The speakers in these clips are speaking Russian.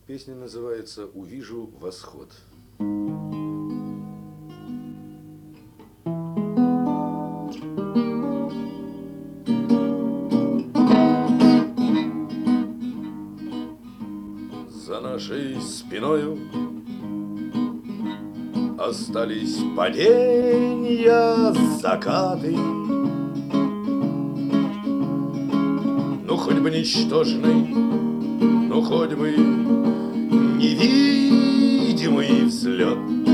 Песня называется «Увижу восход». За нашей спиною остались падения, закаты. Ну, хоть бы ничтожный, ну, хоть бы невидимый взлет.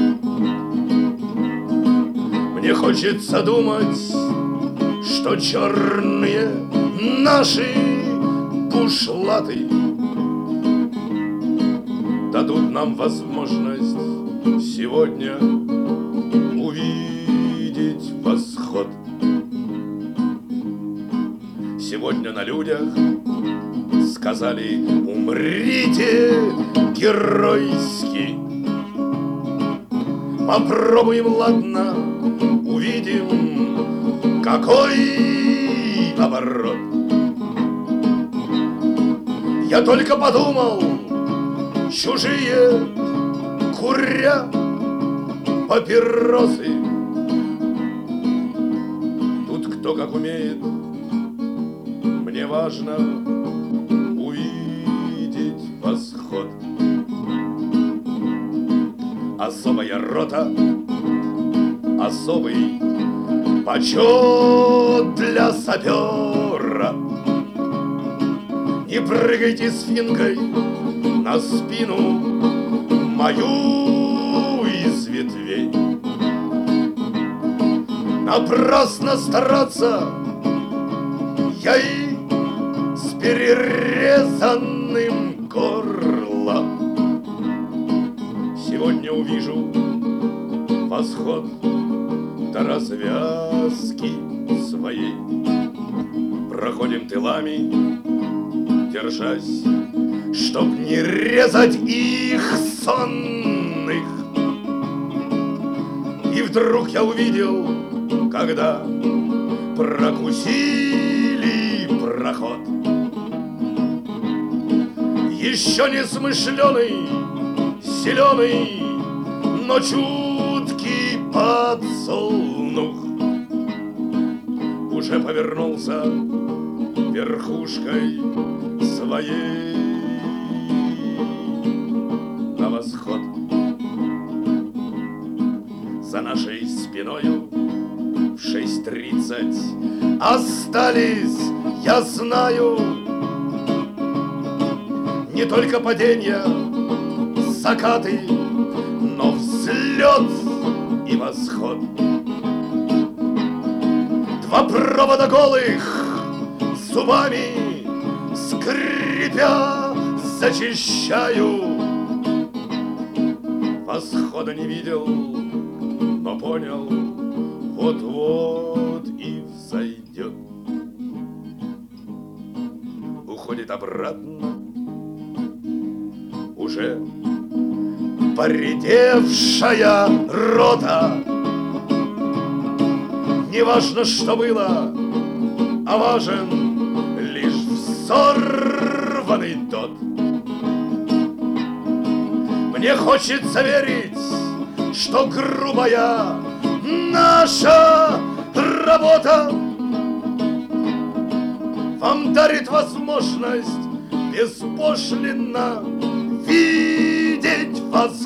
Мне хочется думать, что черные наши бушлаты дадут нам возможность сегодня увидеть восход. Сегодня на людях сказали: умрите геройски. Попробуем, ладно, увидим, какой оборот. Я только подумал, чужие куря папиросы. Тут кто как умеет, мне важно увидеть восход. Особая рота, особый почет для сапера. Не прыгайте с финкой на спину мою из ветвей. Напрасно стараться я и с перерезанным горлом. Сегодня увижу восход до развязки своей. Проходим тылами, держась, чтоб не резать их сонных. И вдруг я увидел, когда прокусили проход, еще не смышленый, зеленый, но чуткий подсолнух уже повернулся верхушкой своей на восход. За нашей спиною в 6:30 остались, я знаю, не только падения, закаты, но взлет и восход. Два провода голых зубами скрипя зачищаю. Восхода не видел, но понял, вот-вот и взойдет. Уходит обратно уже поредевшая рота. Не важно, что было, а важен лишь взорванный тот. Мне хочется верить, что грубая наша работа вам дарит возможность беспошлинно видеть вас